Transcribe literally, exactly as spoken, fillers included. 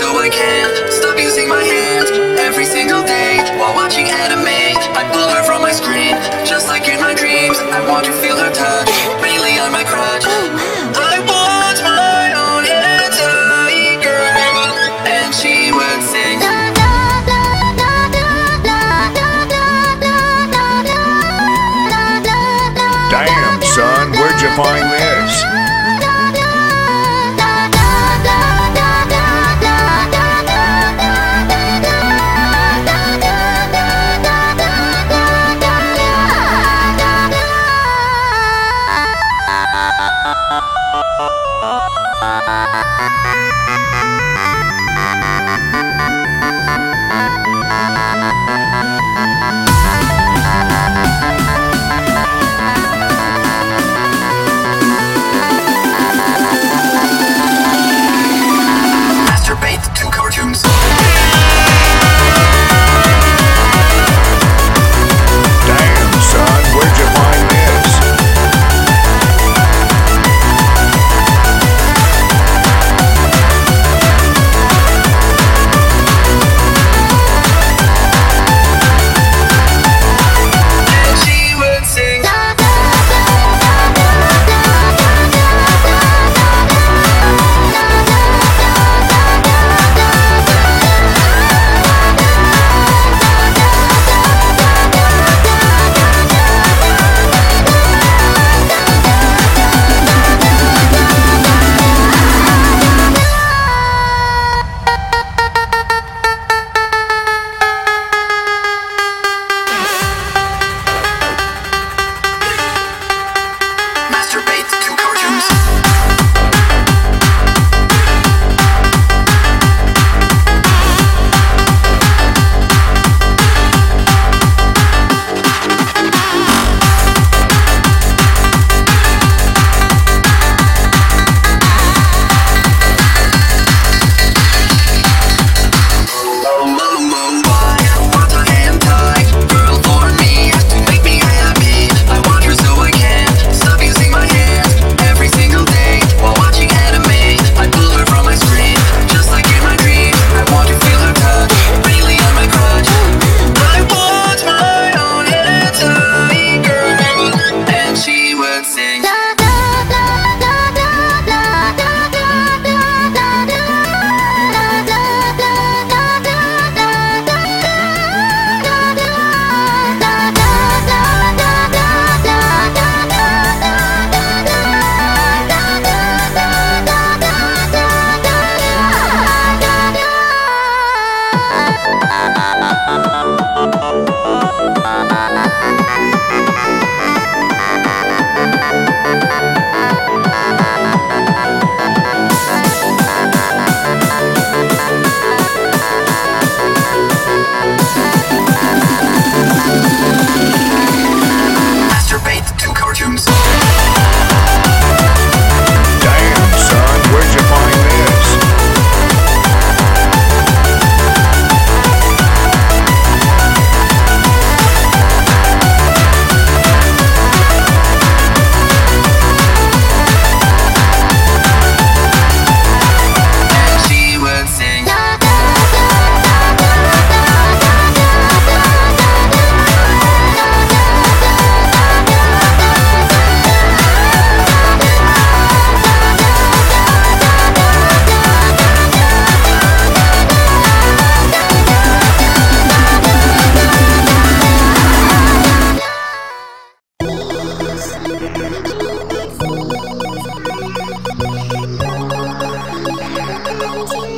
so I can't stop using my hands every single day while watching anime. I pull her from my screen, just like in my dreams. I want to feel her touch, mainly on my crotch. I want my own hentai girl, and she would sing. Damn, son, where'd you find this? Masturbate to cartoons. Damn, son, where'd you find this? And she would sing. Masturbate to cartoons. Masturbate to cartoons. Damn, son, where'd you find this? And she would sing. Thank you.